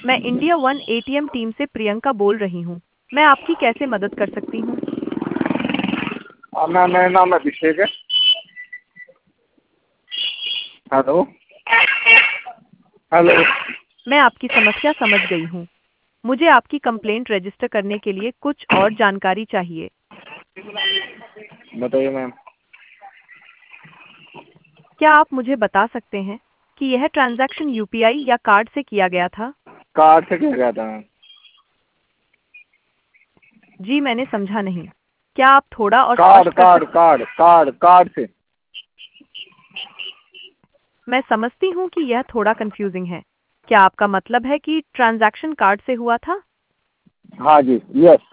मैं India one ATM team से प्रियंका बोल रही हूँ। मैं आपकी कैसे मदद कर सकती हूँ? मैम मेरा नाम अभिषेक है। Hello hello. मैं आपकी समस्या समझ गई हूँ। मुझे आपकी कंप्लेंट रजिस्टर करने के लिए कुछ और जानकारी चाहिए। बताइए मैम। क्या आप मुझे बता सकते हैं कि यह ट्रांजैक्शन यूपीआई या कार्ड से किया गया था? कार्ड से किया गया था मैम। जी, मैंने समझा नहीं। क्या आप थोड़ा और कार्ड स्पष्ट कर कार्ड सकते? कार्ड कार्ड कार्ड से। मैं समझती हूँ कि यह थोड़ा कंफ्यूजिंग है। क्या आपका मतलब है कि ट्रांजैक्शन कार्ड से हुआ था? हाँ जी, यस।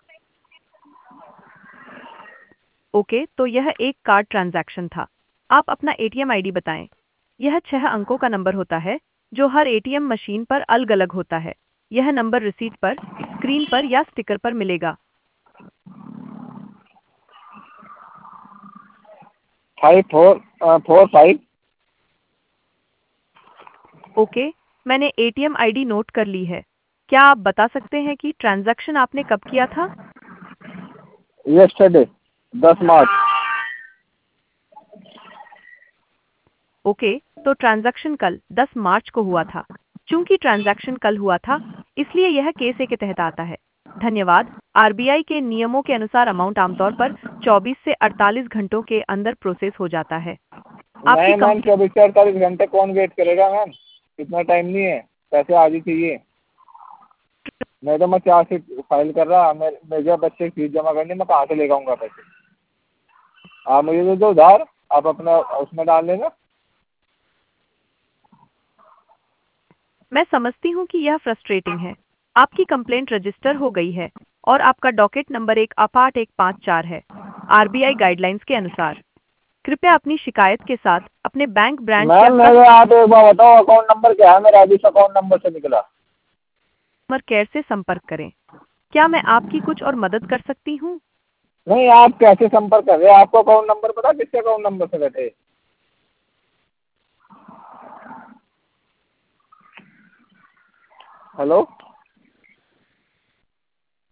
ओके, तो यह एक कार्ड ट्रांजैक्शन था। आप अपना एटीएम आईडी बताएं। यह 6 अंकों का नंबर होता है जो हर एटीएम मशीन पर अलग-अलग होता है। यह नंबर रिसीट पर, स्क्रीन पर या स्टिकर पर मिलेगा। 5445। ओके, मैंने एटीएम आईडी नोट कर ली है। क्या आप बता सकते हैं कि ट्रांजैक्शन आपने कब किया था? Yesterday 10 March. ओके, तो ट्रांजैक्शन कल 10 मार्च को हुआ था। चूंकि ट्रांजैक्शन कल हुआ था, इसलिए यह केस ए के तहत आता है। धन्यवाद। आरबीआई के नियमों के अनुसार अमाउंट आमतौर पर 24 से 48 घंटों के अंदर प्रोसेस हो जाता है। आपकी नहीं मैम, कंप्लेंट 24 से 48 घंटे कौन वेट करेगा मैम? इतना टाइम नहीं है, पैसे आज ही चाहिए। नहीं तो मैं चार्जशीट फाइल कर रहा, मेरे बच्चे की फीस जमा करनी, मैं कहाँ से ले आऊँगा पैसे? आप मुझे दे दो उधार, आप अपना उसमें डाल लेना। मैं समझती हूँ कि यह फ्रस्ट्रेटिंग है। आपकी कंप्लेंट रजिस्टर हो गई है और आपका डॉकेट नंबर 1/154 है। आरबीआई गाइडलाइंस के अनुसार कृपया अपनी शिकायत के साथ अपने बैंक ब्रांच या मैम मेरे, आप एक बार बताओ अकाउंट नंबर क्या है? मेरा अभी अकाउंट नंबर से निकला। कस्टमर केयर से संपर्क करें। क्या मैं आपकी कुछ और मदद कर सकती हूँ? नहीं, आप कैसे संपर्क कर रहे हैं? आपको अकाउंट नंबर पता, किसके अकाउंट नंबर से बैठे? हेलो।